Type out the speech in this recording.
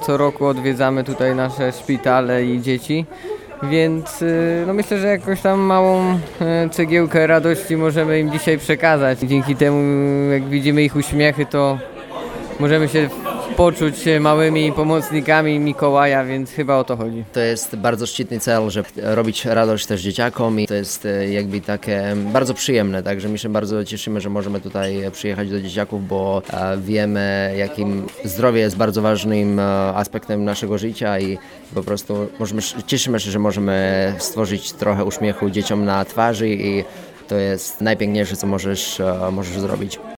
co roku odwiedzamy tutaj nasze szpitale i dzieci, więc no myślę, że jakąś tam małą cegiełkę radości możemy im dzisiaj przekazać. Dzięki temu, jak widzimy ich uśmiechy, to możemy się poczuć małymi pomocnikami Mikołaja, więc chyba o to chodzi. To jest bardzo szczytny cel, żeby robić radość też dzieciakom i to jest jakby takie bardzo przyjemne, także my się bardzo cieszymy, że możemy tutaj przyjechać do dzieciaków, bo wiemy, jakim zdrowie jest bardzo ważnym aspektem naszego życia i po prostu cieszymy się, że możemy stworzyć trochę uśmiechu dzieciom na twarzy i to jest najpiękniejsze, co możesz zrobić.